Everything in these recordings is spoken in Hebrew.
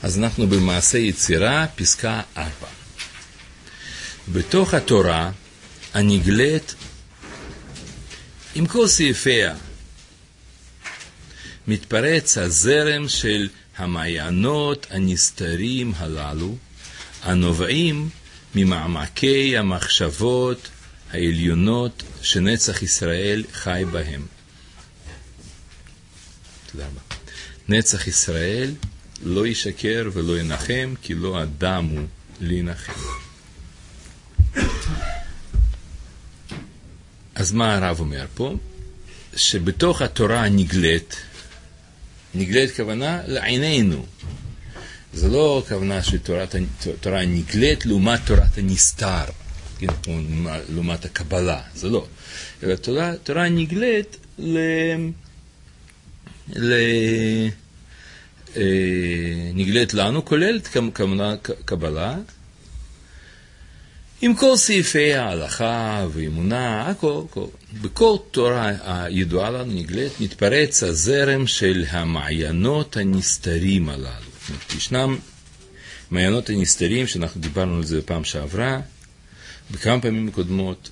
אז אנחנו במעשה יצירה, פסקה 4. בתוך התורה הנגלית עם כל סעיפיה מתפרץ הזרם של המעיינות הנסתרים הללו, הנובעים ממעמקי המחשבות העליונות שנצח ישראל חי בהם. תודה רבה. נצח ישראל לא ישקר ולא ינחם, כי לא אדם הוא להנחם. אז מה הרב אומר פה? שבתוך התורה נגלית כוונה לעינינו. זה לא כוונה שתורה נגלית לעומת תורת הנסתר, לעומת הקבלה, זה לא. אלא תורה נגלית נגלית לנו, כוללת כמובן קבלה, עם כל סעיפי ההלכה ואמונה, הכל. בכל תורה הידועה לנו נגלית, מתפרץ הזרם של המעיינות הנסתרים הללו. ישנם מעיינות הנסתרים, שאנחנו דיברנו על זה בפעם שעברה, בכמה פעמים קודמות,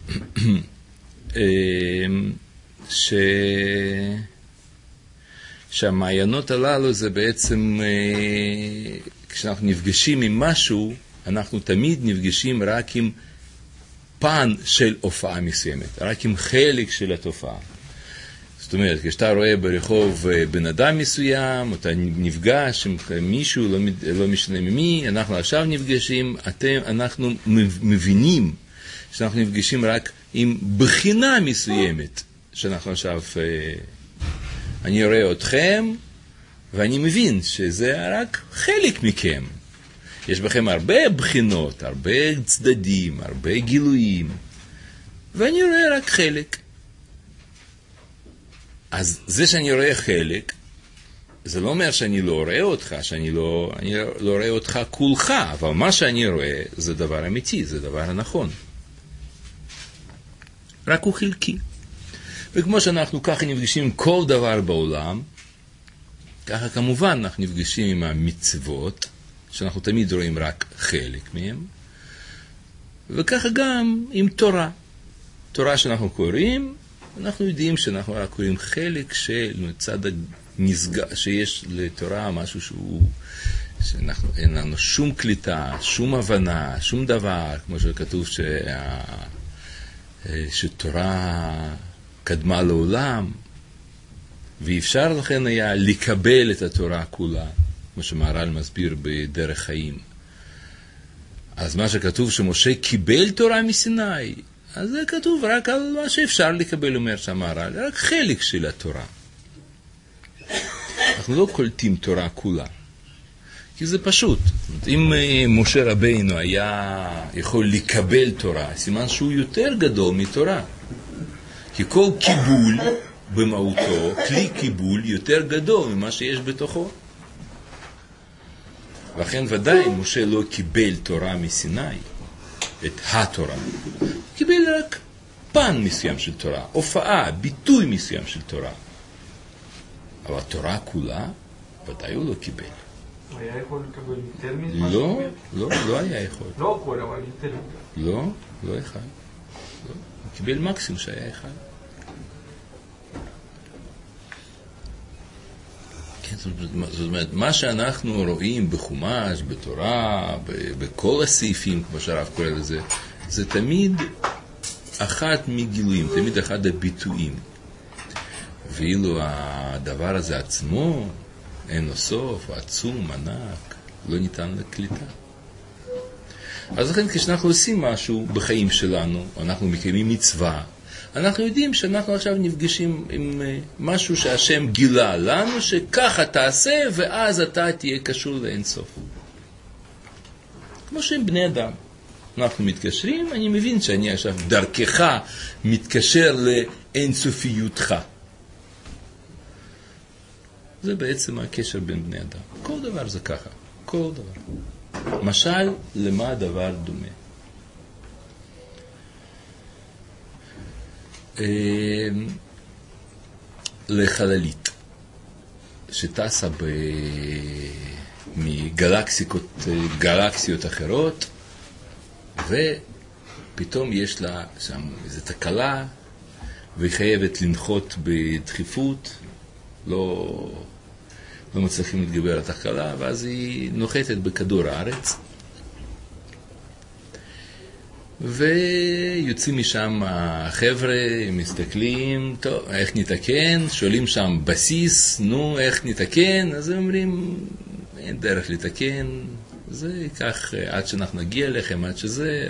שהמעיינות הללו זה בעצם, כשאנחנו נפגשים עם משהו, אנחנו תמיד נפגשים רק עם פן של הופעה מסוימת, רק עם חלק של התופעה. זאת אומרת, כשאתה רואה ברחוב בן אדם מסוים, אתה נפגש עם מישהו, לא משנה ממי, אנחנו עכשיו נפגשים, אנחנו מבינים שאנחנו נפגשים רק עם בחינה מסוימת, שאנחנו עכשיו, אני רואה אתכם, ואני מבין שזה רק חלק מכם. יש בכם הרבה בחינות, הרבה צדדים, הרבה גילויים, ואני רואה רק חלק. אז זה שאני רואה חלק, זה לא אומר שאני לא רואה אותך, שאני לא רואה אותך כולך, אבל מה שאני רואה זה דבר אמיתי, זה דבר הנכון. רק הוא חלקי. וכמו שאנחנו ככה נפגשים עם כל דבר בעולם, ככה כמובן אנחנו נפגשים עם המצוות, שאנחנו תמיד רואים רק חלק מהם, וככה גם עם תורה. תורה שאנחנו קוראים, אנחנו יודעים שאנחנו רק קוראים חלק של מצד הנשגב, שיש לתורה משהו שאין לנו שום קליטה, שום הבנה, שום דבר, כמו שכתוב שתורה קדמה לעולם, ואפשר לכן היה לקבל את התורה כולה, כמו שמהר"ל מסביר בדרך חיים. אז מה שכתוב שמשה קיבל תורה מסיני, אז זה כתוב רק על מה שאפשר לקבל, אומר שהמהר"ל, רק חלק של התורה. אנחנו לא קולטים תורה כולה, כי זה פשוט. אם משה רבינו היה יכול לקבל תורה, סימן שהוא יותר גדול מתורה. כי כל קיבול במהותו, כלי קיבול יותר גדול ממה שיש בתוכו. לכן ודאי משה לא קיבל תורה מסיני, את התורה. הוא קיבל רק פן מסוים של תורה, הופעה, ביטוי מסוים של תורה. אבל התורה כולה, ודאי הוא לא קיבל. הוא היה יכול לקבל יותר ממה שהוא קיבל? לא היה יכול. לא הכל, אבל יותר. לא אחד. הוא קיבל מקסימום שהיה אחד. זאת אומרת, מה שאנחנו רואים בחומש, בתורה, בכל הסעיפים, כמו שהרב קורא לזה, זה תמיד אחת מגילויים, תמיד אחד הביטויים. ואילו הדבר הזה עצמו, אין לו סוף, עצום, ענק, לא ניתן לקליטה. אז לכן כשאנחנו עושים משהו בחיים שלנו, אנחנו מקיימים מצווה, אנחנו יודעים שאנחנו עכשיו נפגשים עם משהו שהשם גילה לנו, שככה תעשה ואז אתה תהיה קשור לאין סוף. כמו שהם בני אדם. אנחנו מתקשרים, אני מבין שאני עכשיו דרכך מתקשר לאין סופיותך. זה בעצם הקשר בין בני אדם. כל דבר זה ככה. כל דבר. משל, למה הדבר דומה? לחללית שטסה מגלקסיות אחרות, ופתאום יש לה שם איזו תקלה, והיא חייבת לנחות בדחיפות, לא מצליחים להתגבר על התקלה, ואז היא נוחתת בכדור הארץ. ויוצאים משם החבר'ה, מסתכלים, טוב, איך נתקן? שואלים שם בסיס, נו, איך נתקן? אז הם אומרים, אין דרך לתקן, זה ייקח עד שאנחנו נגיע לכם, עד שזה,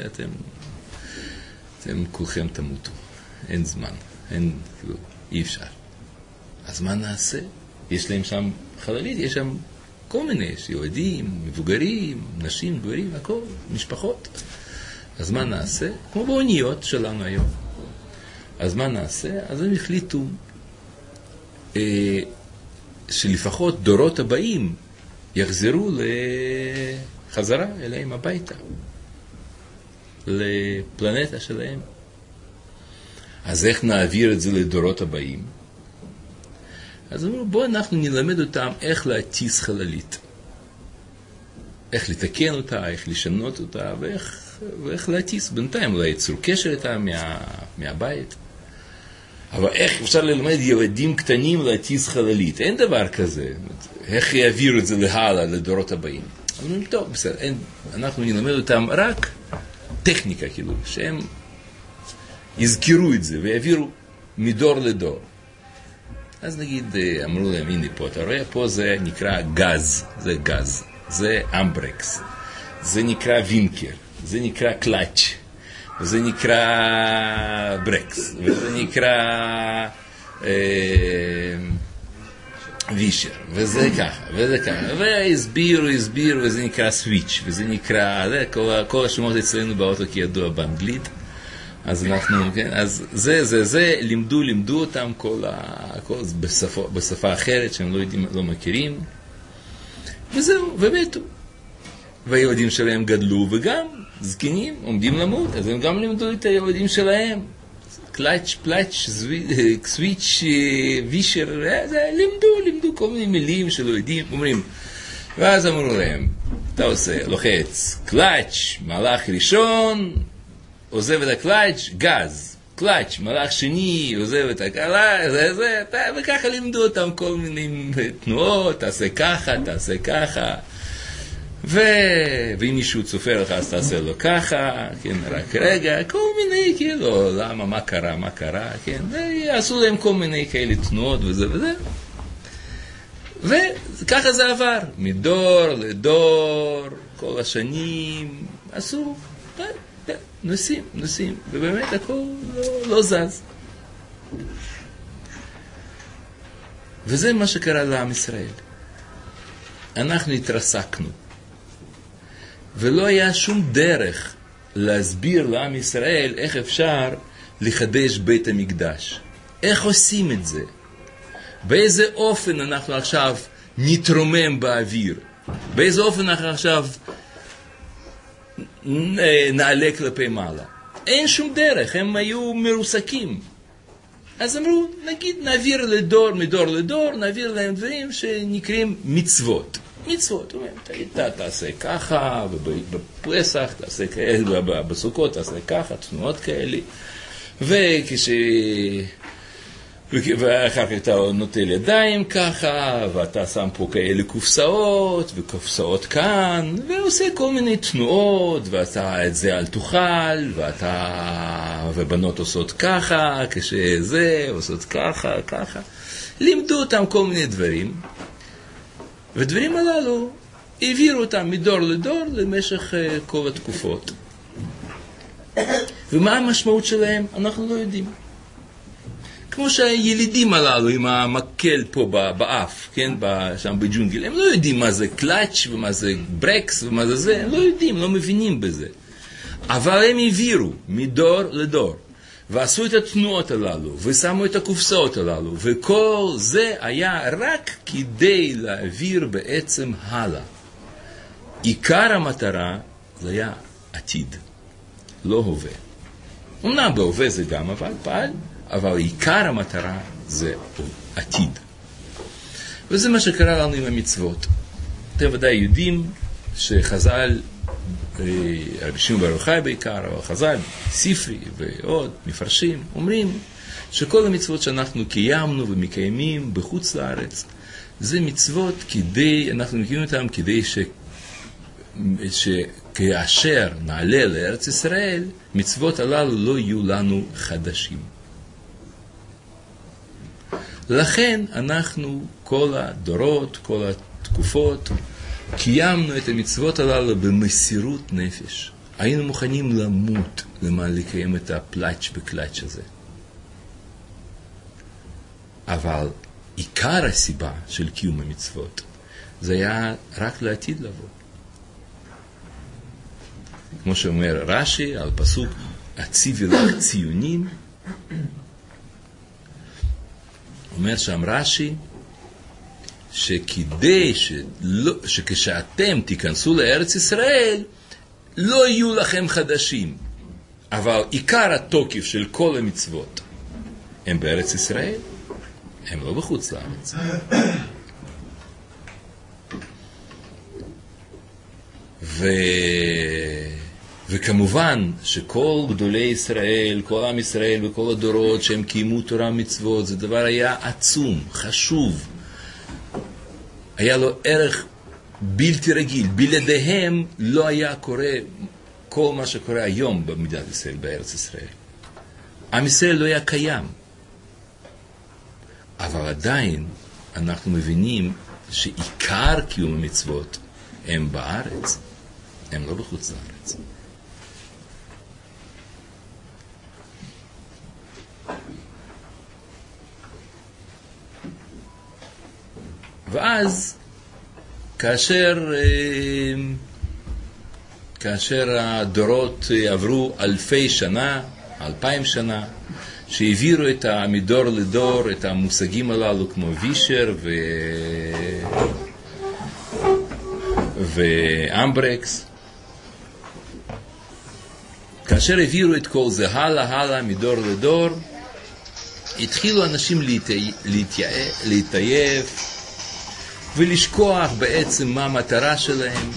אתם כולכם תמותו, אין זמן, אי אפשר. אז מה נעשה? יש להם שם חללית, יש שם כל מיני, יש ילדים, מבוגרים, נשים, גברים, הכל, משפחות. אז מה נעשה? כמו באוניות שלנו היום. אז מה נעשה? אז הם החליטו שלפחות דורות הבאים יחזרו לחזרה אליהם הביתה, לפלנטה שלהם. אז איך נעביר את זה לדורות הבאים? אז אמרו, בואו אנחנו נלמד אותם איך להטיס חללית. איך לתקן אותה, איך לשנות אותה, ואיך להטיס. בינתיים לא יצרו קשר איתה מהבית. אבל איך אפשר ללמד ילדים קטנים להטיס חללית? אין דבר כזה. איך יעבירו את זה להלאה, לדורות הבאים? אמרו, טוב, בסדר, אנחנו נלמד אותם רק טכניקה, כאילו, שהם יזכרו את זה ויעבירו מדור לדור. אז נגיד, אמרו להם, הנה פה, אתה רואה, פה זה נקרא גז, זה גז, זה אמברקס, זה נקרא וינקר, זה נקרא קלאץ', זה נקרא ברקס, וזה נקרא וישר, וזה ככה, וזה ככה, והסבירו, וזה נקרא סוויץ', וזה נקרא, כל השמות אצלנו באוטו כידוע באנגלית, אז אנחנו, כן, אז זה, לימדו אותם כל בשפה אחרת שהם לא יודעים, לא מכירים, וזהו, ומתו. והילדים שלהם גדלו, וגם זקנים עומדים למות, אז הם גם לימדו את הילדים שלהם. קלאץ', פלאץ', סוויץ', וישר, לימדו כל מיני מילים שלא יודעים, אומרים, ואז אמרו להם, אתה עושה, לוחץ, קלאץ', מהלך ראשון, עוזב את הקלאץ', גז, קלאץ', מהלך שני, עוזב את הקלה, וככה לימדו אותם כל מיני תנועות, תעשה ככה, ואם מישהו צופר לך, אז תעשה לו ככה, כן, רק רגע, כל מיני, כאילו, למה, מה קרה, כן, ויעשו להם כל מיני כאלה תנועות וזה, וככה זה עבר, מדור לדור, כל השנים, עשו, נוסעים, ובאמת הכל לא זז. וזה מה שקרה לעם ישראל. אנחנו התרסקנו. ולא היה שום דרך להסביר לעם ישראל איך אפשר לחדש בית המקדש. איך עושים את זה? באיזה אופן אנחנו עכשיו נתרומם באוויר? באיזה אופן אנחנו עכשיו נעלה כלפי מעלה? אין שום דרך, הם היו מרוסקים. אז אמרו, נגיד, נעביר מדור לדור, נעביר להם דברים שנקראים מצוות. אתה תעשה ככה, ובפסח תעשה כאלה, בסוכות תעשה ככה, תנועות כאלה, ואחר כך אתה נוטל ידיים ככה, ואתה שם פה כאלה קופסאות, וקופסאות כאן, ועושה כל מיני תנועות, ואתה את זה אל תאכל, ובנות עושות ככה, כשזה, עושות ככה. לימדו אותם כל מיני דברים, ודברים הללו העבירו אותם מדור לדור למשך כל התקופות. ומה המשמעות שלהם? אנחנו לא יודעים. כמו שהילידים הללו עם המקל פה באף, כן, שם בג'ונגל, הם לא יודעים מה זה קלאץ' ומה זה ברקס ומה זה, הם לא יודעים, לא מבינים בזה. אבל הם העבירו מדור לדור, ועשו את התנועות הללו, ושמו את הקופסאות הללו, וכל זה היה רק כדי להעביר בעצם הלאה. עיקר המטרה זה היה עתיד, לא הווה. אמנם בהווה זה גם פעל, אבל עיקר המטרה זה עתיד. וזה מה שקרה לנו עם המצוות. אתם ודאי יודעים שחז"ל, רבי שמעון בר יוחאי בעיקר, אבל חז"ל, ספרי ועוד מפרשים, אומרים שכל המצוות שאנחנו קיימנו ומקיימים בחוץ לארץ, זה מצוות כדי, אנחנו מקיימים אותם כדי שכאשר נעלה לארץ ישראל, מצוות הללו לא יהיו לנו חדשים. לכן אנחנו כל הדורות, כל התקופות, קיימנו את המצוות הללו במסירות נפש. היינו מוכנים למות למען לקיים את הפלאץ' בקלאץ' הזה. אבל עיקר הסיבה של קיום המצוות זה היה רק לעתיד לבוא. כמו שאומר רש"י על פסוק הציבי לך ציונים, אומר שם רש"י שכדי שכשאתם תיכנסו לארץ ישראל לא יהיו לכם חדשים, אבל עיקר התוקף של כל המצוות הם בארץ ישראל, הם לא בחוץ לארץ. וכמובן שכל גדולי ישראל, כל עם ישראל וכל הדורות שהם קיימו תורה מצוות, זה דבר היה עצום, חשוב, היה לו ערך בלתי רגיל. בלעדיהם לא היה קורה כל מה שקורה היום במדינת ישראל, בארץ ישראל. עם ישראל לא היה קיים. אבל עדיין אנחנו מבינים שעיקר קיום המצוות הם בארץ, הם לא בחוץ לארץ. ואז כאשר הדורות עברו 1000 שנה, 2000 שנה, שהעבירו מדור לדור את המושגים הללו כמו וישר ואמברקס, כאשר העבירו את כל זה הלאה מדור לדור, התחילו אנשים להתעייף ולשכוח בעצם מה המטרה שלהם.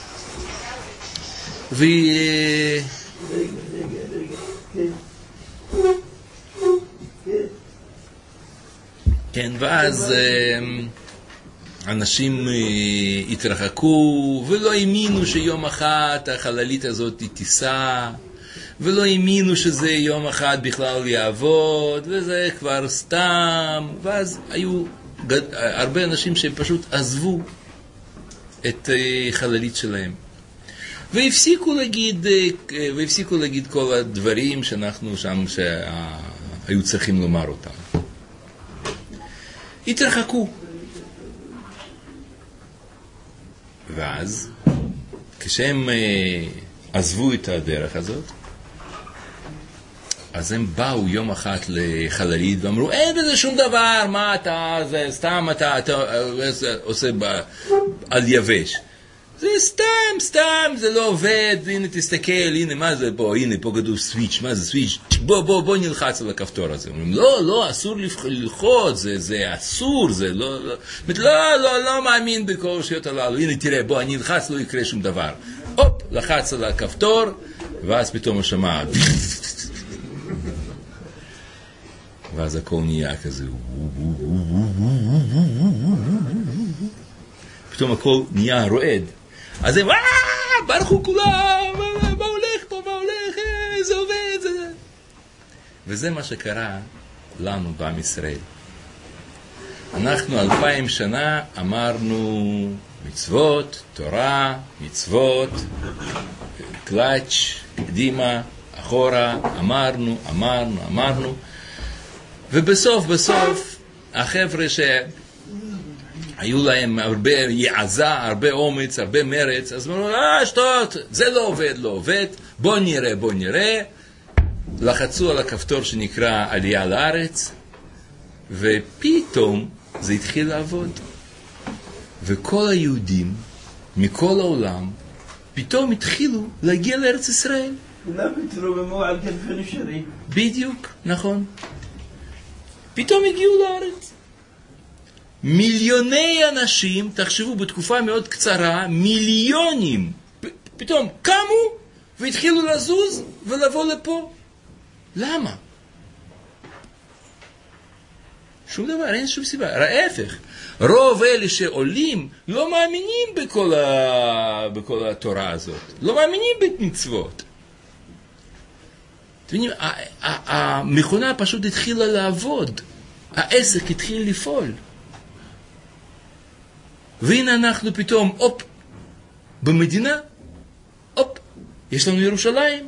כן, ואז אנשים התרחקו ולא האמינו שיום אחד החללית הזאת תיסע, ולא האמינו שזה יום אחד בכלל יעבוד, וזה כבר סתם. ואז היו הרבה אנשים שפשוט עזבו את חללית שלהם, והפסיקו להגיד כל הדברים שאנחנו שם שהיו צריכים לומר אותם. התרחקו. ואז כשהם עזבו את הדרך הזאת, אז הם באו יום אחד לחללית ואמרו, אין בזה שום דבר, מה אתה, זה סתם אתה עושה על יבש. זה סתם, זה לא עובד, הנה תסתכל, הנה מה זה פה, הנה פה כתוב סוויץ', מה זה סוויץ', בוא נלחץ על הכפתור הזה. אומרים, לא, אסור ללחוץ, זה אסור, זה לא מאמין בכל השיות הללו, הנה תראה, בוא, אני אלחץ, לא יקרה שום דבר. הופ, לחץ על הכפתור, ואז פתאום השמע, ואז הכל נהיה כזה, פתאום הכל נהיה רועד. אז הם, ברחו כולם, מה הולך פה, זה עובד, זה. וזה מה שקרה לנו בעם ישראל. אנחנו 2000 שנה אמרנו מצוות, תורה, מצוות, קלאץ', קדימה, אחורה, אמרנו, ובסוף, החבר'ה שהיו להם הרבה יעזה, הרבה אומץ, הרבה מרץ, אז אמרו, שטות, זה לא עובד, בוא נראה, לחצו על הכפתור שנקרא עלייה לארץ, ופתאום זה התחיל לעבוד. וכל היהודים מכל העולם פתאום התחילו להגיע לארץ ישראל. בדיוק, נכון. פתאום הגיעו לארץ. מיליוני אנשים, תחשבו, בתקופה מאוד קצרה, מיליונים, פתאום קמו והתחילו לזוז ולבוא לפה. למה? שום דבר, אין שום סיבה. ההפך, רוב אלה שעולים לא מאמינים בכל התורה הזאת. לא מאמינים במצוות. אתם יודעים, המכונה פשוט התחילה לעבוד. העסק התחיל לפעול. והנה אנחנו פתאום, במדינה, יש לנו ירושלים.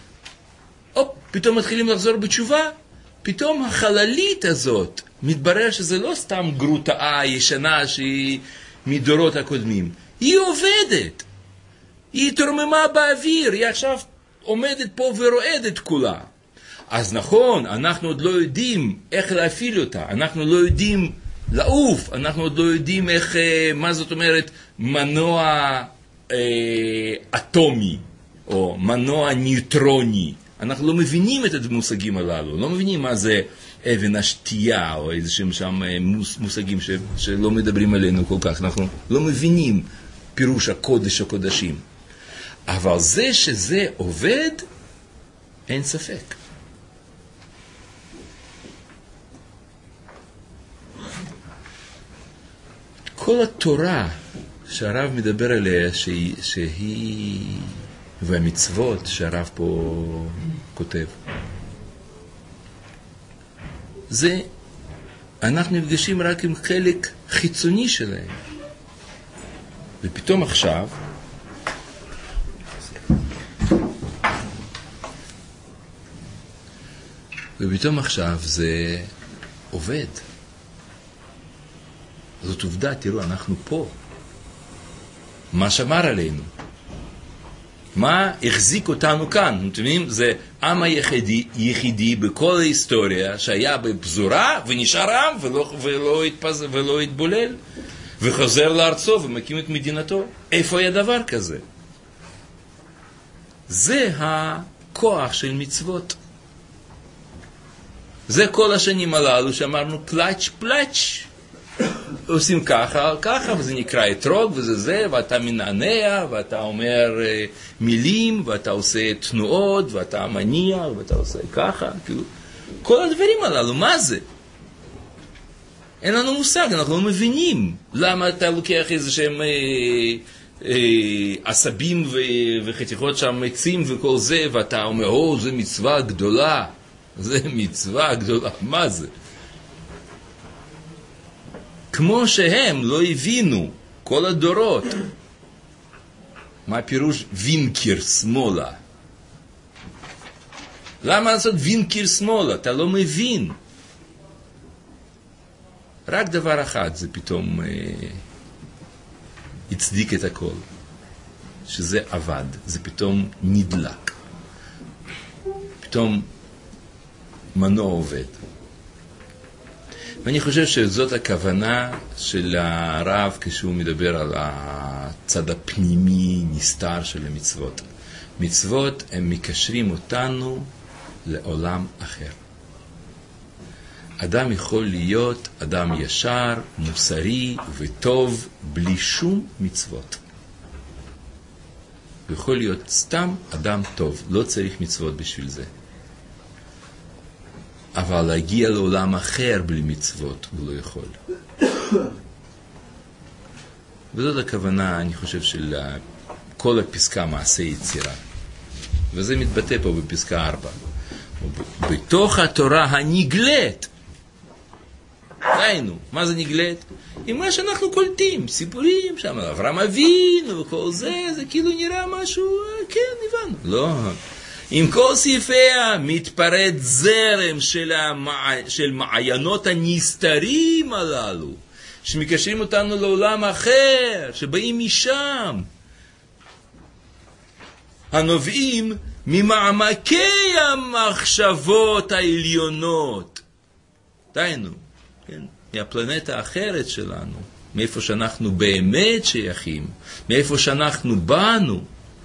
פתאום מתחילים לחזור בתשובה. פתאום החללית הזאת, מתברר שזה לא סתם גרוטאה ישנה שהיא מדורות הקודמים. היא עובדת. היא תרוממה באוויר. היא עכשיו עומדת פה ורועדת כולה. אז נכון, אנחנו עוד לא יודעים איך להפעיל אותה. אנחנו לא יודעים לעוף. אנחנו עוד לא יודעים איך, מה זאת אומרת, מנוע אטומי או מנוע ניוטרוני. אנחנו לא מבינים את המושגים הללו. לא מבינים מה זה אבן השתייה או איזשהם שם מושגים שלא מדברים עלינו כל כך. אנחנו לא מבינים פירוש הקודש הקודשים. אבל זה שזה עובד, אין ספק. כל התורה שהרב מדבר עליה, שהיא והמצוות שהרב פה כותב, זה אנחנו נפגשים רק עם חלק חיצוני שלהם. ופתאום עכשיו זה עובד. זאת עובדה, תראו, אנחנו פה. מה שמר עלינו? מה החזיק אותנו כאן? אתם יודעים, זה עם היחידי בכל ההיסטוריה שהיה בפזורה ונשאר עם ולא התבולל וחוזר לארצו ומקים את מדינתו. איפה היה דבר כזה? זה הכוח של מצוות. זה כל השנים הללו שאמרנו פלאץ' פלאץ'. עושים ככה, וזה נקרא אתרוג, וזה זה, ואתה מנענע, ואתה אומר מילים, ואתה עושה תנועות, ואתה מניע, ואתה עושה ככה, כאילו, כל הדברים הללו, מה זה? אין לנו מושג, אנחנו לא מבינים למה אתה לוקח איזה שהם עשבים וחתיכות שם עצים וכל זה, ואתה אומר, זה מצווה גדולה, זה מצווה גדולה, מה זה? כמו שהם לא הבינו כל הדורות מה פירוש וינקר שמאלה. למה לעשות וינקר שמאלה? אתה לא מבין. רק דבר אחד זה פתאום הצדיק את הכל, שזה עבד, זה פתאום נדלק, פתאום מנוע עובד. ואני חושב שזאת הכוונה של הרב כשהוא מדבר על הצד הפנימי נסתר של המצוות. מצוות הם מקשרים אותנו לעולם אחר. אדם יכול להיות אדם ישר, מוסרי וטוב בלי שום מצוות. הוא יכול להיות סתם אדם טוב, לא צריך מצוות בשביל זה. אבל להגיע לעולם אחר בלי מצוות הוא לא יכול. וזאת הכוונה, אני חושב, של כל הפסקה מעשה יצירה. וזה מתבטא פה בפסקה 4. בתוך התורה הנגלית. ראינו, מה זה נגלית? עם מה שאנחנו קולטים, סיפורים שם, אברהם אבינו וכל זה, זה כאילו נראה משהו, כן, הבנו. לא. עם כל סעיפיה מתפרץ זרם של מעיינות הנסתרים הללו, שמקשרים אותנו לעולם אחר, שבאים משם, הנובעים ממעמקי המחשבות העליונות. דיינו, כן? מהפלנטה האחרת שלנו, מאיפה שאנחנו באמת שייכים, מאיפה שאנחנו באנו,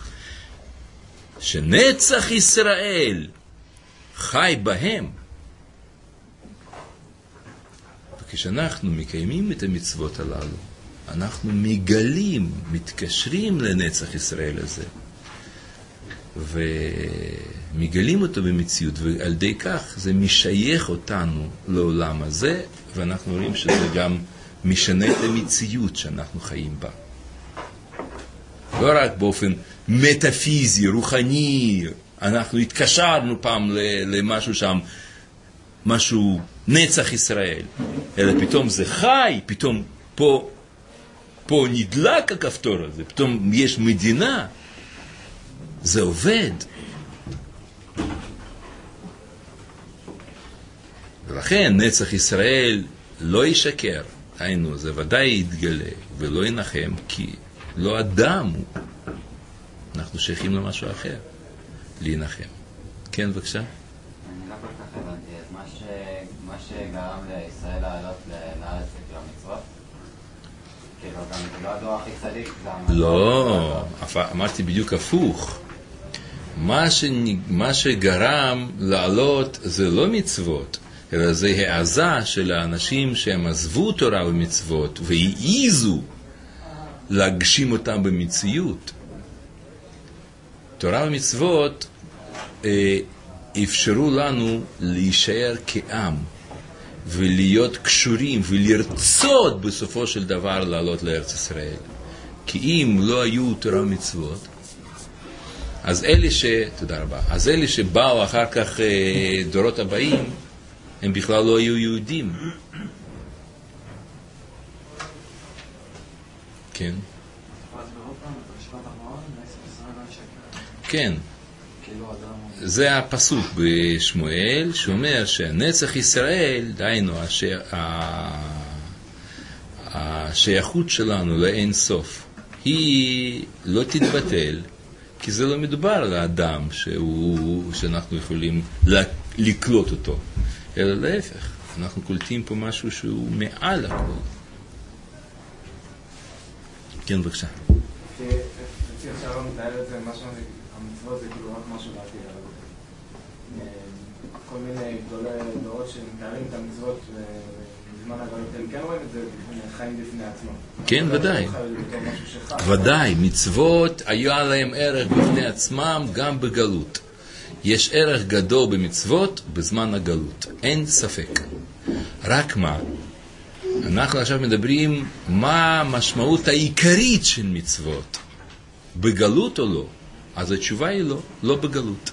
שנצח ישראל חי בהם. כשאנחנו מקיימים את המצוות הללו, אנחנו מגלים, מתקשרים לנצח ישראל הזה, ומגלים אותו במציאות, ועל די כך זה משייך אותנו לעולם הזה, ואנחנו רואים שזה גם משנה את המציאות שאנחנו חיים בה. לא רק באופן מטאפיזי, רוחני, אנחנו התקשרנו פעם למשהו שם, משהו נצח ישראל, אלא פתאום זה חי, פתאום פה נדלק הכפתור הזה, פתאום יש מדינה, זה עובד. ולכן נצח ישראל לא ישקר, היינו, זה ודאי יתגלה ולא ינחם, כי לא אדם הוא. אנחנו שייכים למשהו אחר, להינחם. כן, בבקשה? אני לא כל כך הבנתי, אז מה שגרם לישראל לעלות לארץ כאילו המצוות? כאילו גם לא הדור הכי צדיק, לא, אמרתי בדיוק הפוך. מה שגרם לעלות זה לא מצוות, אלא זה העזה של האנשים שהם עזבו תורה ומצוות והעיזו להגשים אותם במציאות. תורה ומצוות אפשרו לנו להישאר כעם ולהיות קשורים ולרצות בסופו של דבר לעלות לארץ ישראל. כי אם לא היו תורה ומצוות, אז תודה רבה, אז אלה שבאו אחר כך דורות הבאים, הם בכלל לא היו יהודים. כן. כן. זה הפסוק בשמואל שאומר שהנצח ישראל, דיינו, השייכות שלנו לאין סוף, היא לא תתבטל, כי זה לא מדובר על האדם שאנחנו יכולים לקלוט אותו, אלא להפך, אנחנו קולטים פה משהו שהוא מעל הכל. כן, בבקשה. לפי עכשיו לא מתאר את זה, המצוות זה כאילו רק משהו לעתיד, כל מיני גדולי דורות שמתארים את המצוות בזמן הגלות, הם כן רואים את זה חיים בפני עצמם. כן, ודאי. ודאי, מצוות היה להם ערך בפני עצמם גם בגלות. יש ערך גדול במצוות בזמן הגלות, אין ספק. רק מה? אנחנו עכשיו מדברים מה המשמעות העיקרית של מצוות. בגלות או לא? אז התשובה היא לא, לא בגלות.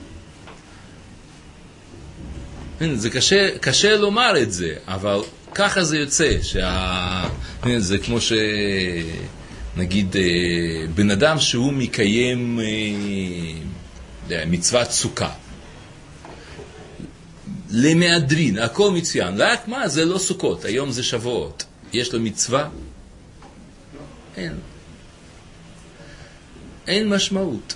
זה קשה לומר את זה, אבל ככה זה יוצא, זה כמו שנגיד בן אדם שהוא מקיים מצוות סוכה. למהדרין, הכל מצוין, רק מה? זה לא סוכות, היום זה שבועות. יש לו מצווה? אין משמעות.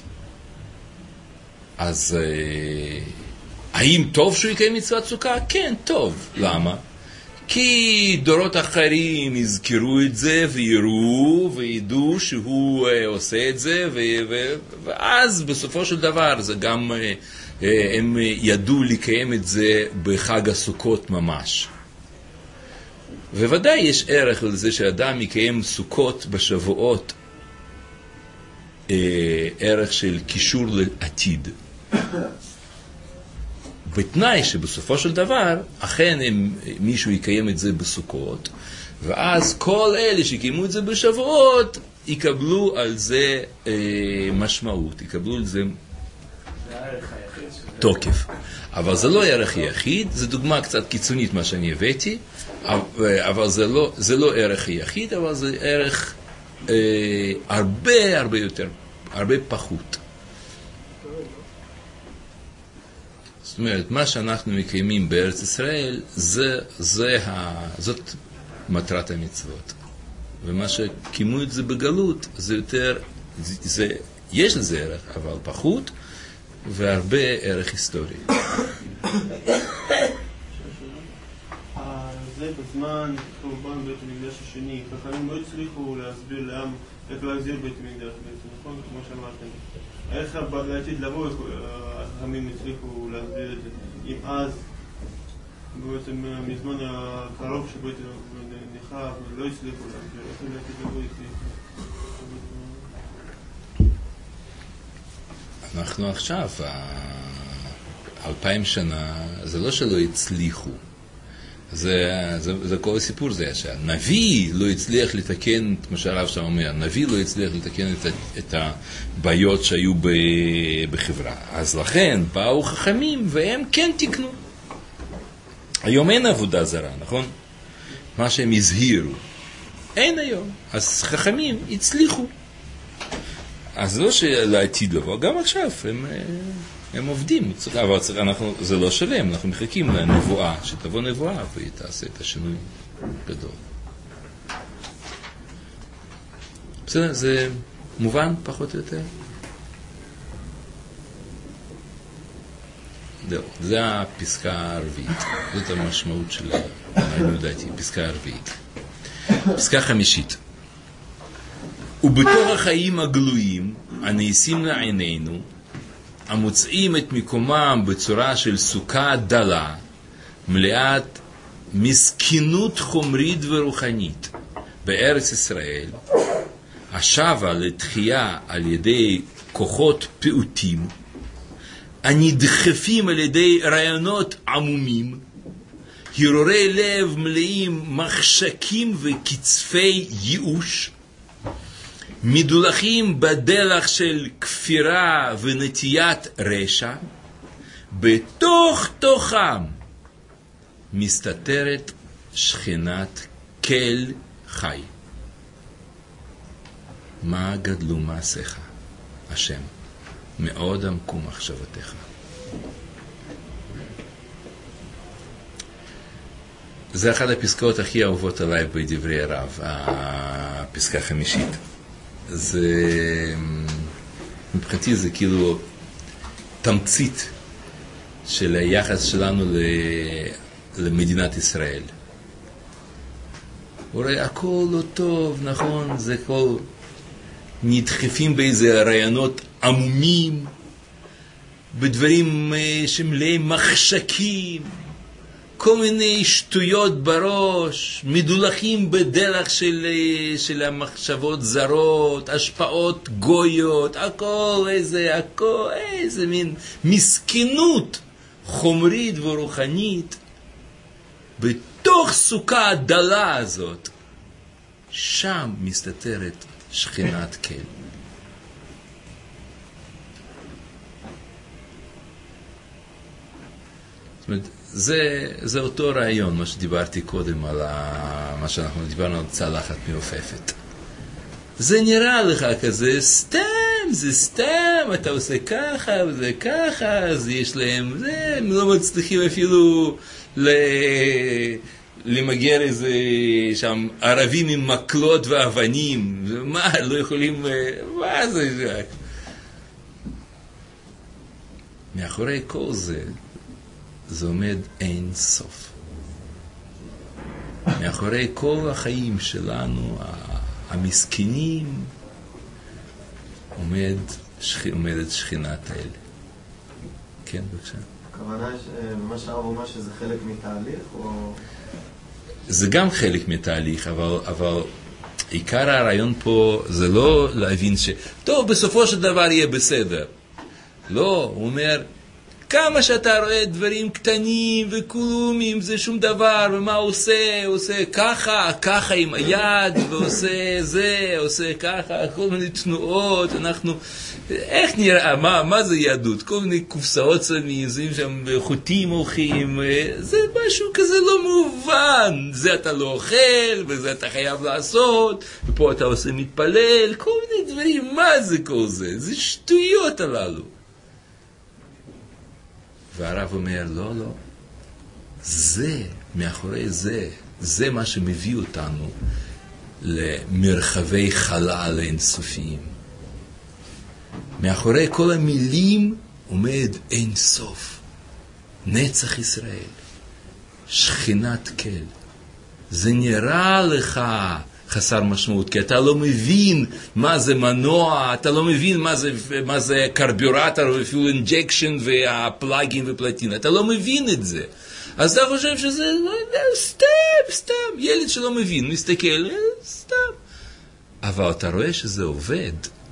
אז האם טוב שהוא יקיים מצוות סוכה? כן, טוב. למה? כי דורות אחרים יזכרו את זה ויראו וידעו שהוא עושה את זה, ואז בסופו של דבר זה גם הם ידעו לקיים את זה בחג הסוכות ממש. וודאי יש ערך לזה שאדם יקיים סוכות בשבועות, ערך של קישור לעתיד. בתנאי שבסופו של דבר, אכן מישהו יקיים את זה בסוכות, ואז כל אלה שקיימו את זה בשבועות, יקבלו על זה משמעות, יקבלו על זה תוקף. אבל זה לא ערך יחיד, זו דוגמה קצת קיצונית מה שאני הבאתי, אבל זה לא ערך יחיד, אבל זה ערך הרבה יותר, הרבה פחות. זאת אומרת, מה שאנחנו מקיימים בארץ ישראל, זאת מטרת המצוות. ומה שקיימו את זה בגלות, זה יותר, יש לזה ערך, אבל פחות, והרבה ערך היסטורי. זה בזמן, כמובן, בית המקדש השני, חכמים לא הצליחו להסביר לעם איך להחזיר בית המקדש בעצם, נכון? כמו שאמרתם. איך לעתיד לבוא, החכמים הצליחו להסביר את זה. אם אז בעצם מזמן הקרוב שבעצם ניחה ולא הצליחו להסביר, איך להגיד לבוא איתי? אנחנו עכשיו, 2000 שנה, זה לא שלא הצליחו. זה כל הסיפור זה, שהנביא לא הצליח לתקן, כמו שהרב שם אומר, הנביא לא הצליח לתקן את הבעיות שהיו בחברה. אז לכן באו חכמים והם כן תקנו. היום אין עבודה זרה, נכון? מה שהם הזהירו. אין היום. אז חכמים הצליחו. אז לא שלעתיד לבוא, גם עכשיו הם עובדים, אבל זה לא שלם, אנחנו מחכים לנבואה, שתבוא נבואה והיא תעשה את השינוי גדול. בסדר, זה מובן פחות או יותר? זה הפסקה הרביעית, זאת המשמעות של פסקה הרביעית. פסקה חמישית. ובתוך החיים הגלויים, הנעשים לעינינו, המוצאים את מקומם בצורה של סוכה דלה, מלאת מסכנות חומרית ורוחנית בארץ ישראל, השבה לתחייה על ידי כוחות פעוטים, הנדחפים על ידי רעיונות עמומים, הרהורי לב מלאים מחשקים וקצפי ייאוש, מדולחים בדלח של כפירה ונטיית רשע, בתוך תוכם מסתתרת שכינת כל חי. מה גדלו מעשיך, השם, מאוד עמקו מחשבותיך. זה אחת הפסקאות הכי אהובות עליי בדברי הרב, הפסקה חמישית. זה, מבחינתי זה כאילו תמצית של היחס שלנו למדינת ישראל. אולי הכל לא טוב, נכון, זה כל נדחפים באיזה רעיונות עמומים, בדברים שמלאי מחשקים, כל מיני שטויות בראש, מדולחים בדרך של המחשבות זרות, השפעות גויות, הכל איזה מין מסכנות חומרית ורוחנית, בתוך סוכה הדלה הזאת, שם מסתתרת שכינת כל. זאת אומרת, זה אותו רעיון, מה שדיברתי קודם על מה שאנחנו דיברנו על צלחת מעופפת. זה נראה לך כזה סתם, אתה עושה ככה וזה ככה, אז יש להם, הם לא מצליחים אפילו למגר איזה שם ערבים עם מקלות ואבנים, מה, לא יכולים, מה זה? מאחורי כל זה עומד אין סוף. מאחורי כל החיים שלנו, המסכנים, עומדת שכינת האל. כן, בבקשה. הכוונה במה שהרב אומר שזה חלק מתהליך, או... זה גם חלק מתהליך, אבל עיקר הרעיון פה זה לא להבין טוב, בסופו של דבר יהיה בסדר. לא, הוא אומר, כמה שאתה רואה דברים קטנים וכלומים, זה שום דבר, ומה הוא עושה ככה עם היד, ועושה זה, עושה ככה, כל מיני תנועות, אנחנו, איך נראה, מה זה יהדות? כל מיני קופסאות שמים שם חוטים הולכים, זה משהו כזה לא מובן, זה אתה לא אוכל, וזה אתה חייב לעשות, ופה אתה עושה מתפלל, כל מיני דברים, מה זה כל זה? זה שטויות הללו. והרב אומר, לא, זה, מאחורי זה מה שמביא אותנו למרחבי חלל אינסופיים. מאחורי כל המילים עומד אין סוף. נצח ישראל, שכינת כל. זה נראה לך חסר משמעות, כי אתה לא מבין מה זה מנוע, אתה לא מבין מה זה קרבורטור ואפילו אינג'קשן והפלאגים ופלטינה, אתה לא מבין את זה. אז אתה חושב שזה סתם, ילד שלא מבין, מסתכל, סתם. אבל אתה רואה שזה עובד.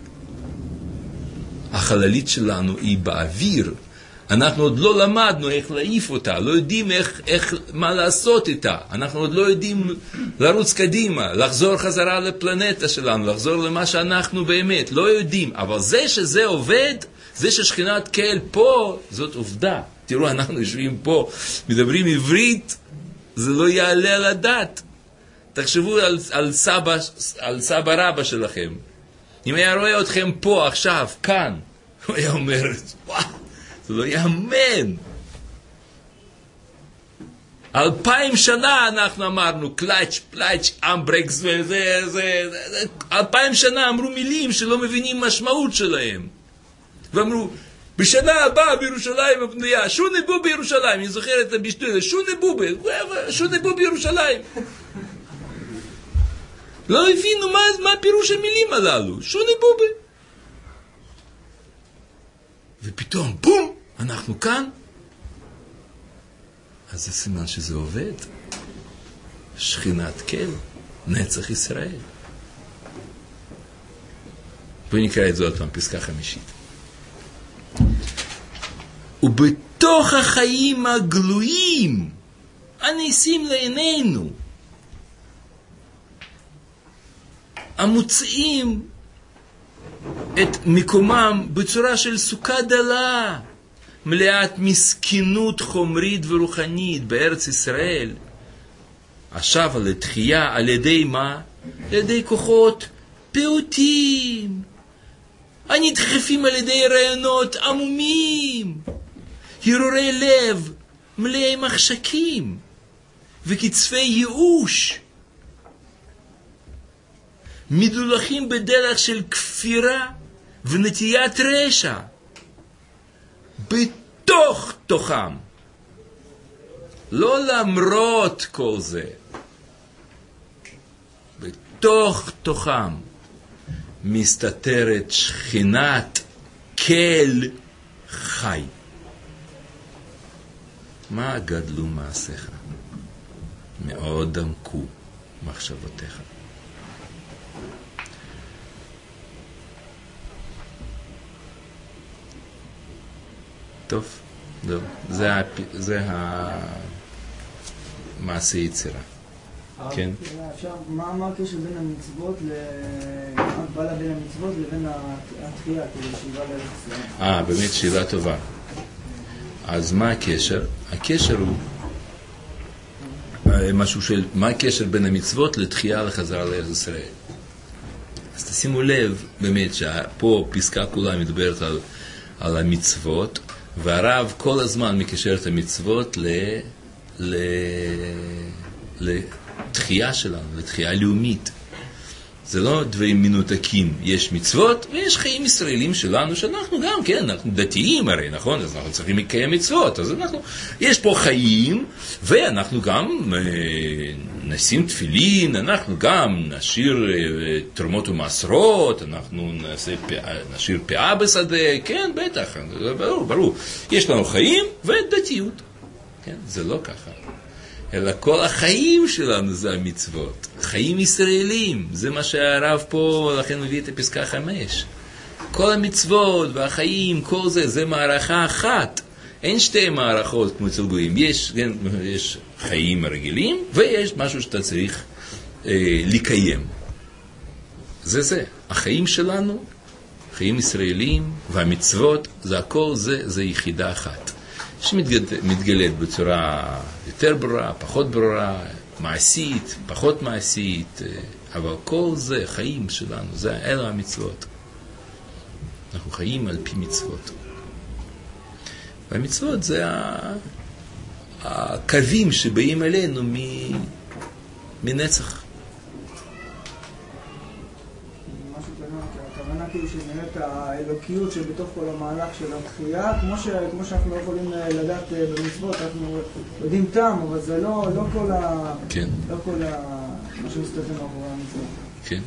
החללית שלנו היא באוויר. אנחנו עוד לא למדנו איך להעיף אותה, לא יודעים מה לעשות איתה. אנחנו עוד לא יודעים לרוץ קדימה, לחזור חזרה לפלנטה שלנו, לחזור למה שאנחנו באמת, לא יודעים. אבל זה שזה עובד, זה ששכינת קהל פה, זאת עובדה. תראו, אנחנו יושבים פה, מדברים עברית, זה לא יעלה על הדעת. תחשבו על סבא רבא שלכם. אם היה רואה אתכם פה עכשיו, כאן, הוא היה אומר, וואו, זה לא יאמן. 2000 שנה אנחנו אמרנו, קלאץ', פלאץ', אמברקס, וזה, 2000 שנה אמרו מילים שלא מבינים משמעות שלהם. ואמרו, בשנה הבאה בירושלים הבנויה, שוני בו בירושלים, אני זוכר את המשטוי הזה, שוני בו בירושלים. לא הבינו מה הפירוש המילים הללו, שוני בובה. ופתאום, בום, אנחנו כאן. אז זה סימן שזה עובד. שכינת קהל, נצח ישראל. בואו נקרא את זה עוד פעם, פסקה 5. ובתוך החיים הגלויים, הניסים לעינינו, המוצאים את מקומם בצורה של סוכה דלה, מלאת מסכנות חומרית ורוחנית בארץ ישראל, השבה לתחייה על ידי מה? על ידי כוחות פעוטים, הנדחפים על ידי רעיונות עמומים, הרהורי לב מלאי מחשקים וקצפי ייאוש, מדולחים בדרך של כפירה ונטיית רשע, בתוך תוכם, לא למרות כל זה, בתוך תוכם מסתתרת שכינת קהל חי. מה גדלו מעשיך? מאוד דמקו מחשבותיך. טוב, זה המעשה יצירה. כן. מה הקשר בין המצוות, ההגבלה בין המצוות לבין התחייה, כאילו שיבה לארץ ישראל? באמת שאלה טובה. אז מה הקשר? הקשר הוא משהו של, מה הקשר בין המצוות לתחייה לחזרה לארץ ישראל? אז תשימו לב, באמת, שפה פסקה כולה מדברת על המצוות, והרב כל הזמן מקשר את המצוות לתחייה שלנו, לתחייה לאומית. זה לא דברים מנותקים, יש מצוות ויש חיים ישראלים שלנו, שאנחנו גם, כן, אנחנו דתיים הרי, נכון? אז אנחנו צריכים לקיים מצוות, אז יש פה חיים, ואנחנו גם נשים תפילין, אנחנו גם נשאיר תרומות ומעשרות, אנחנו נשאיר פאה בשדה, כן, בטח, ברור. יש לנו חיים ודתיות, כן, זה לא ככה. אלא כל החיים שלנו זה המצוות. חיים ישראלים, זה מה שהרב פה, לכן מביא את הפסקה 5. כל המצוות והחיים, כל זה, זה מערכה אחת. אין שתי מערכות כמו אצל גויים. יש חיים רגילים, ויש משהו שאתה צריך לקיים. זה. החיים שלנו, חיים ישראלים והמצוות, זה הכל, זה יחידה אחת. שמתגלית בצורה יותר ברורה, פחות ברורה, מעשית, פחות מעשית, אבל כל זה חיים שלנו, זה אלו המצוות. אנחנו חיים על פי מצוות. והמצוות זה הקווים שבאים אלינו מנצח. הכוונה כאילו שנראית האלוקיות שבתוך כל המהלך של התחייה, כמו שאנחנו לא יכולים לדעת במצוות, אנחנו יודעים טעם, אבל זה לא כל כן. לא כל מה שמסתתר מאחורי המצוות. כן.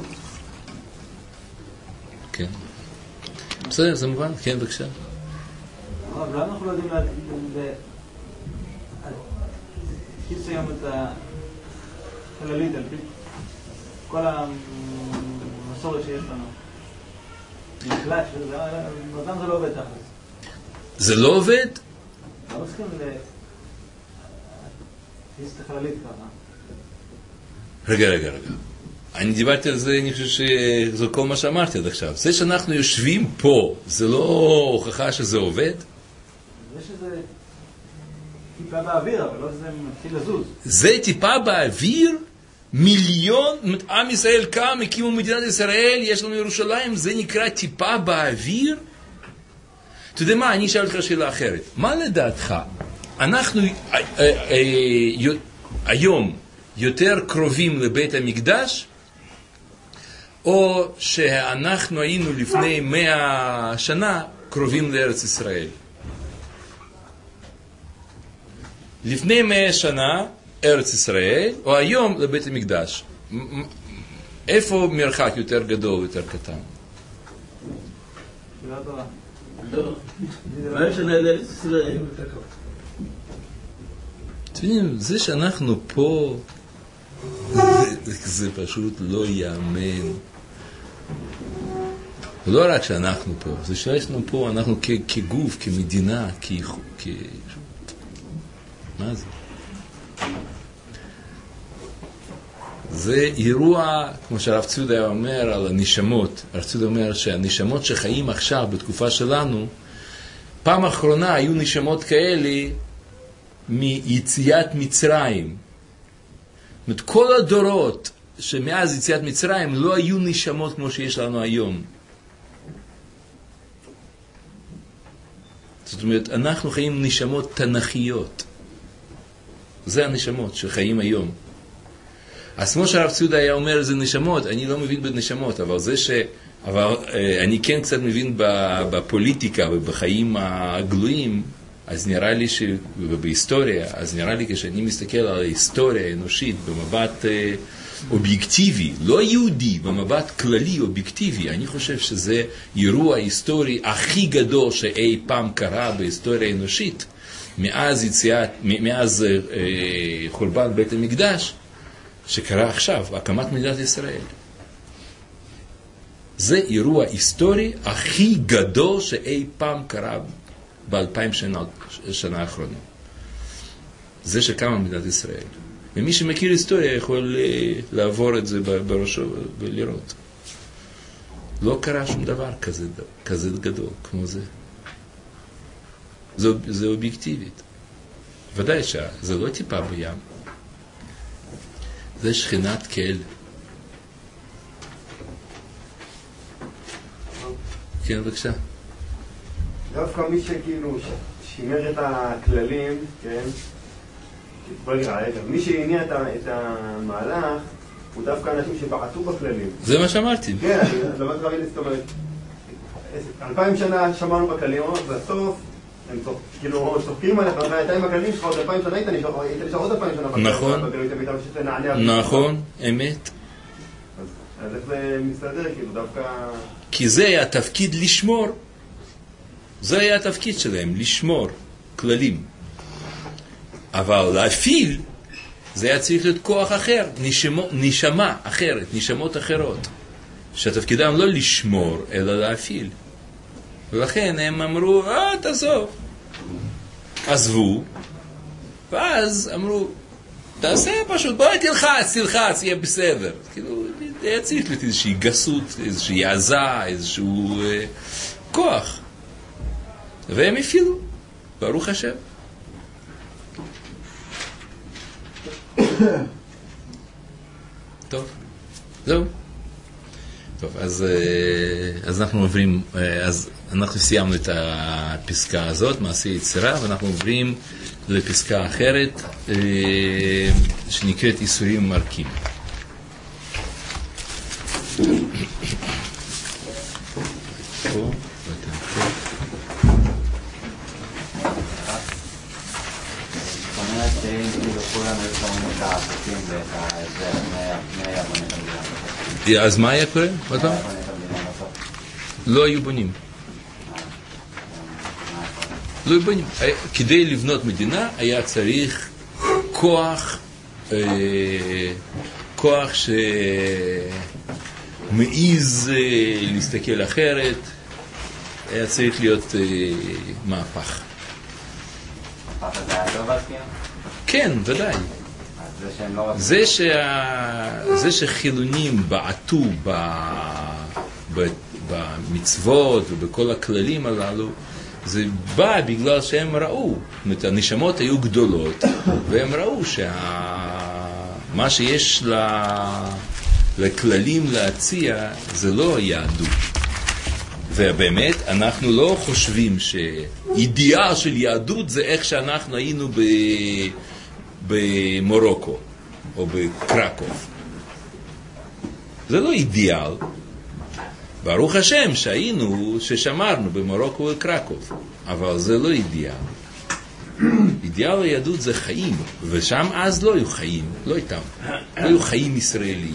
כן. בסדר, זה מובן. כן, בבקשה. אבל למה אנחנו לא יודעים תפקיד היום את החללית על פי כל המסורת שיש לנו. נקלט, אותם זה לא עובד תחת. זה לא עובד? לא צריכים להכניס את החללית ככה. רגע. אני דיברתי על זה, אני חושב שזה כל מה שאמרתי עד עכשיו. זה שאנחנו יושבים פה, זה לא הוכחה שזה עובד? זה שזה טיפה באוויר, אבל לא שזה מתחיל לזוז. זה טיפה באוויר? מיליון, עם ישראל קם, הקימו מדינת ישראל, יש לנו ירושלים, זה נקרא טיפה באוויר? אתה יודע מה, אני אשאל אותך שאלה אחרת. מה לדעתך? אנחנו היום יותר קרובים לבית המקדש, או שאנחנו היינו לפני 100 שנה קרובים לארץ ישראל? לפני 100 שנה ארץ ישראל, או היום לבית המקדש. איפה מרחק יותר גדול או יותר קטן? שאלה טובה. מה שנה לארץ ישראל? אתם יודעים, זה שאנחנו פה, זה פשוט לא יאמן. לא רק שאנחנו פה, זה שיש לנו פה, אנחנו כגוף, כמדינה, מה זה? זה אירוע, כמו שהרב ציודה אומר על הנשמות. הרב ציודה אומר שהנשמות שחיים עכשיו בתקופה שלנו, פעם האחרונה היו נשמות כאלה מיציאת מצרים. זאת אומרת, כל הדורות שמאז יציאת מצרים לא היו נשמות כמו שיש לנו היום. זאת אומרת, אנחנו חיים נשמות תנכיות. זה הנשמות שחיים היום. אז כמו שהרב ציודה היה אומר, זה נשמות, אני לא מבין בנשמות, אבל אני כן קצת מבין בפוליטיקה ובחיים הגלויים, אז נראה לי ובהיסטוריה, אז נראה לי כשאני מסתכל על ההיסטוריה האנושית במבט אובייקטיבי, לא יהודי, במבט כללי אובייקטיבי, אני חושב שזה אירוע היסטורי הכי גדול שאי פעם קרה בהיסטוריה האנושית, מאז חורבן בית המקדש, שקרה עכשיו, הקמת מדינת ישראל. זה אירוע היסטורי הכי גדול שאי פעם קרה ב2000 שנה האחרונה. זה שקמה מדינת ישראל. ומי שמכיר היסטוריה יכול לעבור את זה בראשו ולראות. לא קרה שום דבר כזה גדול כמו זה. זה אובייקטיבית. ודאי שזה לא טיפה בים. זה שכינת כל. כן, בבקשה. דווקא מי שכאילו שימר את הכללים, כן? מי שהניע את המהלך הוא דווקא אנשים שבעטו בכללים. זה מה שאמרתי. כן, זה מה שרבי זאת אומרת. 2000 שנה שמענו בכללים, בסוף הם צוחקים עליך, אתה עם הכללים שלך עוד 2000 שנה, היית נשאר עוד 2000 שנה בכללים. נכון, אמת. אז איך זה מסתדר, כאילו דווקא... כי זה היה התפקיד לשמור. זה היה התפקיד שלהם, לשמור כללים. אבל להפעיל, זה היה צריך להיות כוח אחר, נשמה אחרת, נשמות אחרות. שהתפקידם לא לשמור, אלא להפעיל. ולכן הם אמרו, תעזוב. עזבו, ואז אמרו, תעשה פשוט, בואי תלחץ, יהיה בסדר. כאילו, היה צריך להיות איזושהי גסות, איזושהי עזה, איזשהו כוח. והם הפעילו, ברוך השם. טוב, זהו. טוב, אז אנחנו עוברים, אז אנחנו סיימנו את הפסקה הזאת, מעשה יצירה, ואנחנו עוברים לפסקה אחרת, שנקראת איסורים מרקים. אז מה היה קורה? לא היו בונים. לא היו בונים. כדי לבנות מדינה היה צריך כוח שמעיז להסתכל אחרת, היה צריך להיות מהפך. הפך הזה היה טוב אז כאילו? כן, ודאי. זה שחילונים בעטו במצוות ובכל הכללים הללו, זה בא בגלל שהם ראו, הנשמות היו גדולות, והם ראו שמה שיש לכללים להציע זה לא יהדות. ובאמת אנחנו לא חושבים שאידיאל של יהדות זה איך שאנחנו היינו במורוקו או בקרקוב. זה לא אידיאל. ברוך השם ששמרנו במורוקו וקרקוב, אבל זה לא אידיאל. אידיאל היהדות זה חיים, ושם אז לא היו חיים, לא היו חיים ישראליים.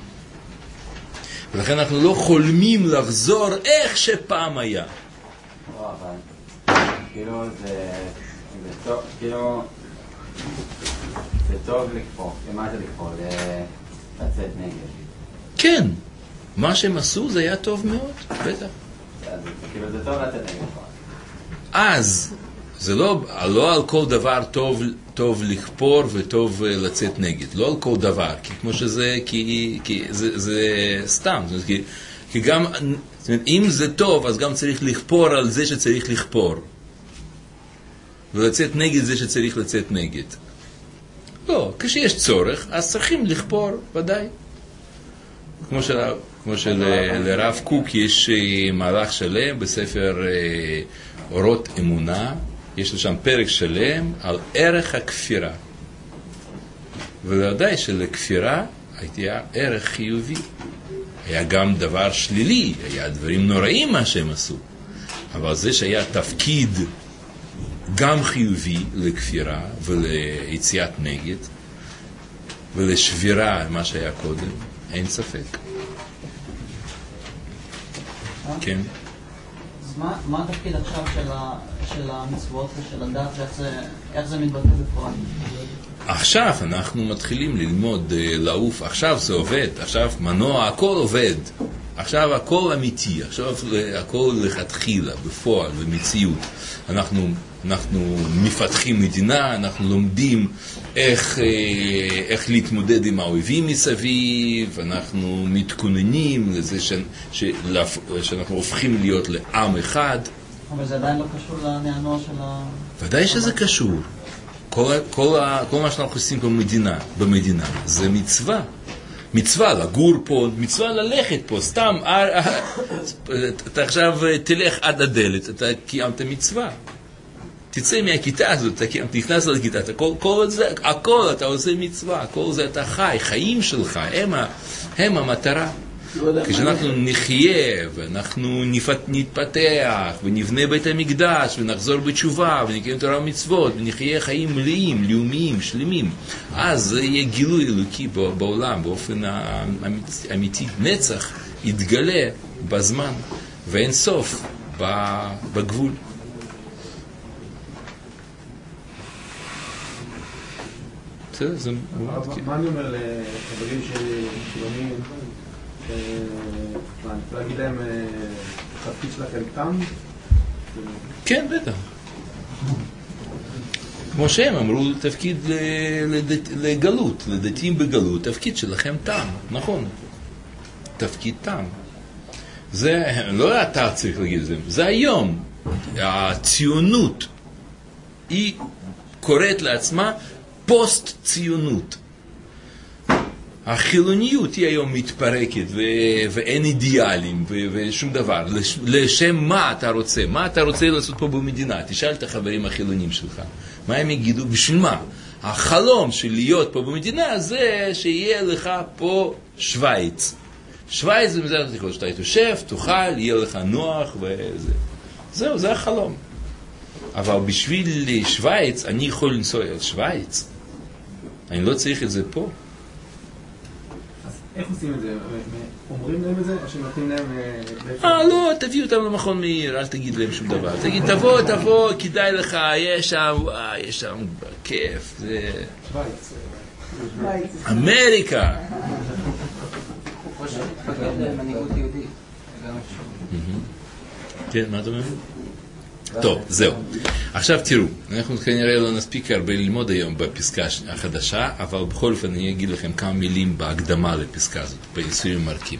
ולכן אנחנו לא חולמים לחזור איך שפעם היה. לא, אבל כאילו זה טוב, כאילו זה טוב לכפור. מה זה לכפור? זה לצאת נגד. כן, מה שהם עשו זה היה טוב מאוד, בטח. כאילו זה טוב לצאת נגד. אז זה לא על כל דבר טוב לכפור וטוב לצאת נגד, לא על כל דבר, כי כמו שזה, כי זה סתם, כי גם, זאת אומרת, אם זה טוב, אז גם צריך לכפור על זה שצריך לכפור, ולצאת נגד זה שצריך לצאת נגד. לא, כשיש צורך, אז צריכים לכפור, ודאי. כמו שלרב קוק יש מהלך שלם בספר אורות אמונה, יש לו שם פרק שלם על ערך הכפירה. ולוודאי שלכפירה היה ערך חיובי. היה גם דבר שלילי, היה דברים נוראים מה שהם עשו. אבל זה שהיה תפקיד גם חיובי לכפירה וליציאת נגד ולשבירה מה שהיה קודם, אין ספק. כן. אז מה התפקיד עכשיו של המצוות ושל הדת, ואיך זה מתבטא בפועל? עכשיו אנחנו מתחילים ללמוד לעוף, עכשיו זה עובד, עכשיו מנוע, הכל עובד, עכשיו הכל אמיתי, עכשיו הכל לכתחילה, בפועל, במציאות. אנחנו מפתחים מדינה, אנחנו לומדים איך להתמודד עם האויבים מסביב, אנחנו מתכוננים לזה שאנחנו הופכים להיות לעם אחד. אבל זה עדיין לא קשור לנענוע של ודאי שזה קשור. כל מה שאנחנו עושים במדינה זה מצווה. מצווה לגור פה, מצווה ללכת פה, סתם, אתה עכשיו תלך עד הדלת, אתה קיימת מצווה. תצא מהכיתה הזאת, אתה נכנס לכיתה, הכל אתה עושה מצווה, הכל זה אתה חי, חיים שלך, הם המטרה. כשאנחנו נחיה ואנחנו נתפתח ונבנה בית המקדש ונחזור בתשובה ונקיים תורה ומצוות ונחיה חיים מלאים, לאומיים, שלמים, אז זה יהיה גילוי אלוקי בעולם באופן אמיתי. נצח יתגלה בזמן ואין סוף בגבול. מה אני אומר לחברים שחילונים, אני יכול להגיד להם תפקיד שלכם תם? כן, בטח. כמו שהם אמרו, תפקיד לגלות, לדתיים בגלות, תפקיד שלכם תם, נכון. תפקיד תם. זה לא אתה צריך להגיד את זה, זה היום. הציונות היא קוראת לעצמה פוסט-ציונות. החילוניות היא היום מתפרקת ואין אידיאלים ושום דבר. לשם מה אתה רוצה? מה אתה רוצה לעשות פה במדינה? תשאל את החברים החילונים שלך. מה הם יגידו? בשביל מה? החלום של להיות פה במדינה זה שיהיה לך פה שוויץ. שוויץ זה מזרח התיכון, שאתה יושב, תאכל, יהיה לך נוח וזה. זהו, זה החלום. אבל בשביל שוויץ, אני יכול לנסוע את שוויץ. אני לא צריך את זה פה. איך עושים את זה? אומרים להם את זה, או שנותנים להם... לא, תביא אותם למכון מאיר, אל תגיד להם שום דבר. תגיד, תבוא, כדאי לך, יש שם כיף, זה... אמריקה! כן, מה אתה אומר? טוב, זהו. עכשיו תראו, אנחנו כנראה לא נספיק הרבה ללמוד היום בפסקה החדשה, אבל בכל אופן אני אגיד לכם כמה מילים בהקדמה לפסקה הזאת, באיסורים ומרקים.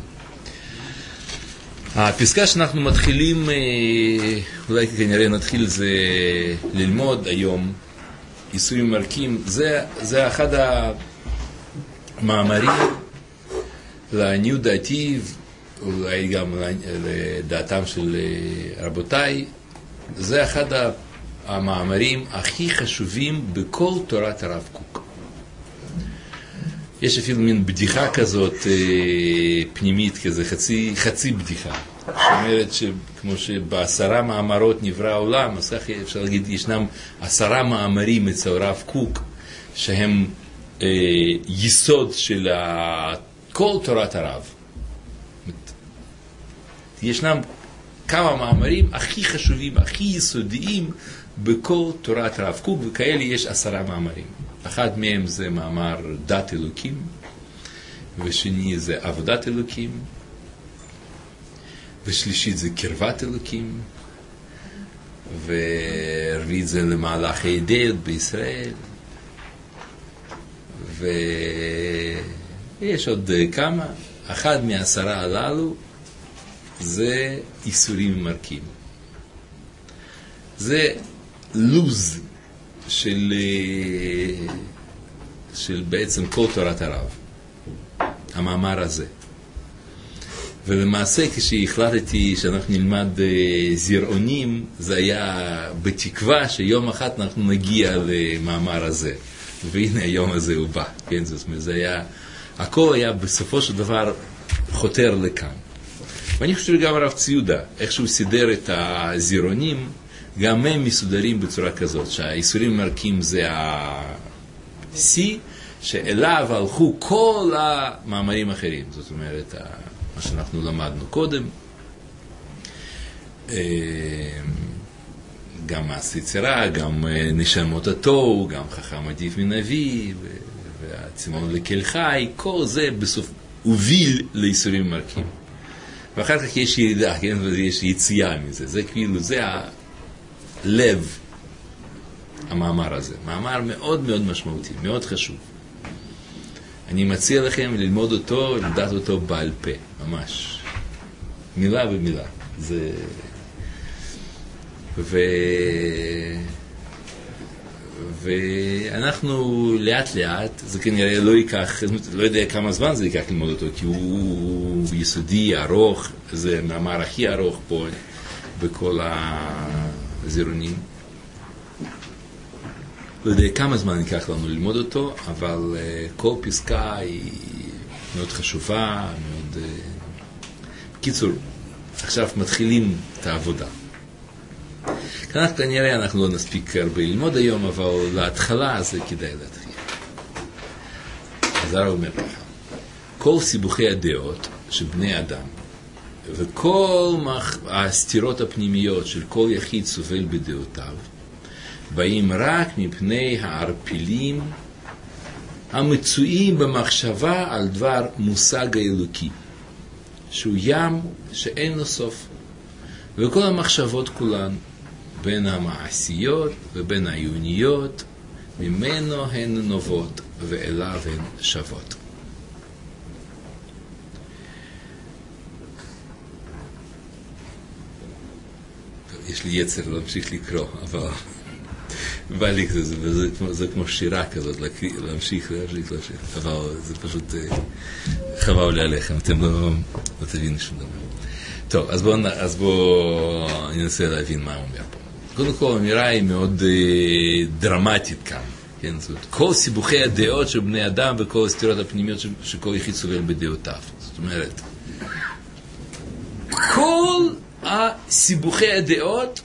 הפסקה שאנחנו מתחילים, אולי כנראה נתחיל זה ללמוד היום, איסורים ומרקים, זה אחד המאמרים לעניות דעתי, אולי גם לדעתם של רבותיי, זה אחד המאמרים הכי חשובים בכל תורת הרב קוק. יש אפילו מין בדיחה כזאת פנימית, כזה חצי בדיחה, שאומרת שכמו ב10 מאמרות נברא העולם, אז כך אפשר להגיד, ישנם 10 מאמרים אצל הרב קוק, שהם יסוד של כל תורת הרב. ישנם כמה מאמרים הכי חשובים, הכי יסודיים בכל תורת הרב קוק, וכאלה יש 10 מאמרים. אחד מהם זה מאמר דת אלוקים, ושני זה עבודת אלוקים, ושלישית זה קרבת אלוקים, ורביעית זה למהלכי דעת בישראל, ויש עוד כמה. אחד מ10 הללו זה איסורים ומרקים. זה לוז של בעצם כל תורת הרב, המאמר הזה. ולמעשה כשהחלטתי שאנחנו נלמד זרעונים, זה היה בתקווה שיום אחד אנחנו נגיע למאמר הזה. והנה היום הזה הוא בא. כן? זאת אומרת, זה היה, הכל היה בסופו של דבר חותר לכאן. ואני חושב גם הרב ציודה, איך שהוא סידר את הזירונים, גם הם מסודרים בצורה כזאת, שהאיסורים מרקים זה ה-C, שאליו הלכו כל המאמרים האחרים. זאת אומרת, מה שאנחנו למדנו קודם, גם הסיצרה, גם נשמות התוהו, גם חכם עדיף מנביא, והצימון לקל חי, כל זה בסוף הוביל לאיסורים מרקים. ואחר כך יש ירידה, כן? ויש יציאה מזה. זה כאילו, זה הלב, המאמר הזה. מאמר מאוד מאוד משמעותי, מאוד חשוב. אני מציע לכם ללמוד אותו, לדעת אותו בעל פה, ממש. מילה במילה. זה... ואנחנו לאט לאט, זה כנראה לא ייקח, לא יודע כמה זמן זה ייקח ללמוד אותו, כי הוא יסודי, ארוך, זה מאמר הכי ארוך פה בכל הזירונים. לא יודע כמה זמן ייקח לנו ללמוד אותו, אבל כל פסקה היא מאוד חשובה, מאוד... בקיצור, עכשיו מתחילים את העבודה. כנראה אנחנו לא נספיק הרבה ללמוד היום, אבל להתחלה זה כדאי להתחיל. אז הרב אומר ככה, כל סיבוכי הדעות של בני אדם, וכל הסתירות הפנימיות של כל יחיד סובל בדעותיו, באים רק מפני הערפילים המצויים במחשבה על דבר מושג האלוקי, שהוא ים שאין לו סוף. וכל המחשבות כולן, בין המעשיות ובין העיוניות, ממנו הן נובעות ואליו הן שוות. יש לי יצר להמשיך לקרוא, אבל בא לי כזה, זה כמו שירה כזאת, להמשיך, אבל זה פשוט חבל לי עליכם, אתם לא תבינו שום דבר. טוב, אז בואו ננסה להבין מה הוא אומר פה. קודם כל, האמירה היא מאוד דרמטית כאן. כן? זאת אומרת, כל סיבוכי הדעות של בני אדם וכל הסתירות הפנימיות שכל יחיד סובל בדעותיו. זאת אומרת, כל הסיבוכי הדעות,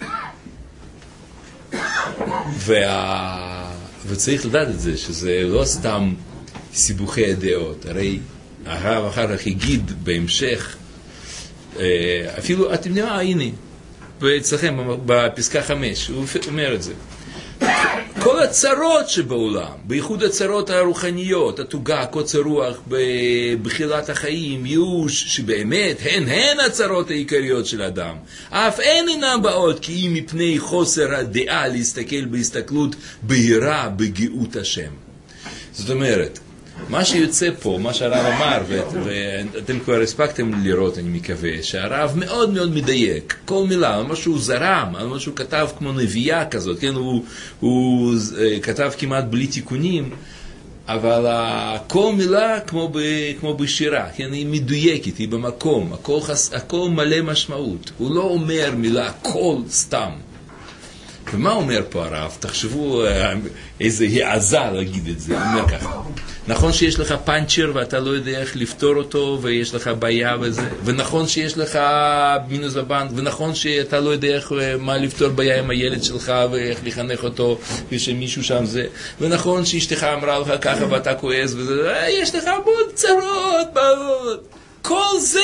וצריך לדעת את זה, שזה לא סתם סיבוכי הדעות. הרי הרב אחר כך יגיד בהמשך, אפילו, אתם יודעים מה, הנה, אצלכם בפסקה 5, הוא אומר את זה. כל הצרות שבעולם, בייחוד הצרות הרוחניות, התוגה, קוצר רוח, בחילת החיים, ייאוש, שבאמת הן הצרות העיקריות של האדם, אף אינן באות כי אם מפני חוסר הדעה להסתכל בהסתכלות בהירה בגאות השם. זאת אומרת, מה שיוצא פה, מה שהרב אמר, ואתם כבר הספקתם לראות, אני מקווה, שהרב מאוד מאוד מדייק, כל מילה, על מה שהוא זרם, על מה שהוא כתב כמו נביאה כזאת, כן, הוא כתב כמעט בלי תיקונים, אבל כל מילה כמו בשירה, כן, היא מדויקת, היא במקום, הכל מלא משמעות, הוא לא אומר מילה, הכל סתם. ומה אומר פה הרב? תחשבו איזה העזה להגיד את זה. הוא אומר ככה, נכון שיש לך פאנצ'ר ואתה לא יודע איך לפתור אותו ויש לך בעיה וזה, ונכון שיש לך מינוס בבנק, ונכון שאתה לא יודע מה לפתור בעיה עם הילד שלך ואיך לחנך אותו ושמישהו שם זה, ונכון שאשתך אמרה לך ככה ואתה כועס וזה, יש לך המון צרות, בעיות. כל זה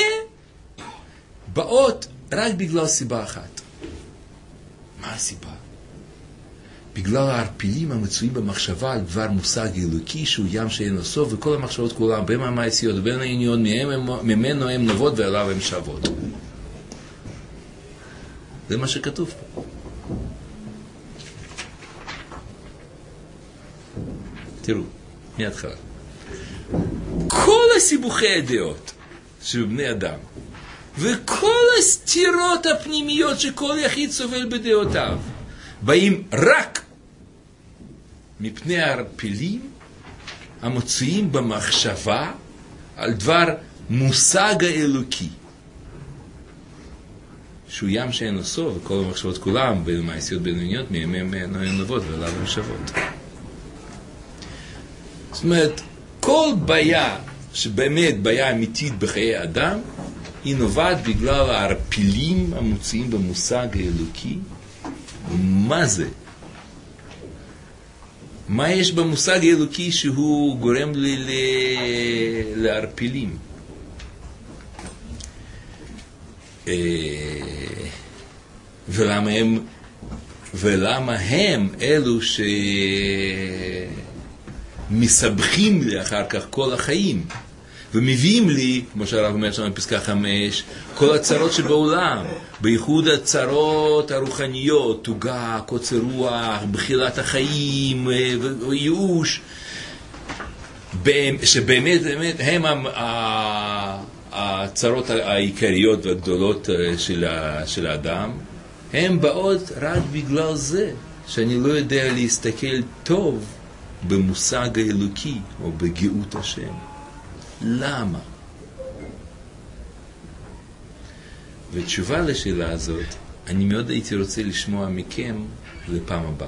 באות רק בגלל סיבה אחת. מה הסיבה? בגלל הערפילים המצויים במחשבה על דבר מושג אלוקי שהוא ים שאין לו סוף, וכל המחשבות כולם בין המעשיות ובין העניון ממנו הם נובעות ועליו הם שוות. זה מה שכתוב פה. תראו, מההתחלה. כל הסיבוכי הדעות של בני אדם וכל הסתירות הפנימיות שכל יחיד סובל בדעותיו באים רק מפני הערפילים המצויים במחשבה על דבר מושג האלוקי שהוא ים שאין לו סוף, וכל המחשבות כולם בין המעשיות בין הענייניות מהם הן נובעות ועליו הן שוות. זאת אומרת, כל בעיה שבאמת בעיה אמיתית בחיי אדם היא נובעת בגלל הערפילים המוצאים במושג האלוקי. מה זה? מה יש במושג האלוקי שהוא גורם לערפילים? ולמה הם אלו שמסבכים לי אחר כך כל החיים ומביאים לי, כמו שהרב אומר שם בפסקה 5, כל הצרות שבעולם, בייחוד הצרות הרוחניות, תוגה, קוצר רוח, בחילת החיים וייאוש, שבאמת הם הצרות העיקריות והגדולות של האדם, הם באות רק בגלל זה שאני לא יודע להסתכל טוב במושג האלוקי או בגאות השם. למה? ותשובה לשאלה הזאת, אני מאוד הייתי רוצה לשמוע מכם לפעם הבאה.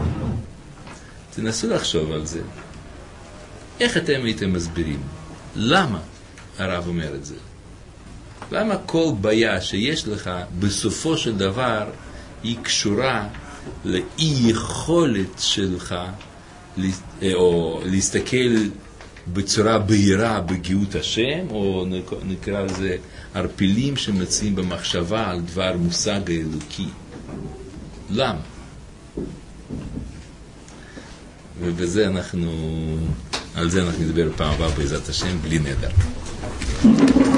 תנסו לחשוב על זה. איך אתם הייתם מסבירים? למה הרב אומר את זה? למה כל בעיה שיש לך בסופו של דבר היא קשורה לאי יכולת שלך או להסתכל בצורה בהירה בגאות השם, או נקרא לזה ערפילים שמציעים במחשבה על דבר מושג האלוקי. למה? ובזה על זה אנחנו נדבר פעם הבאה בעזרת השם בלי נדר.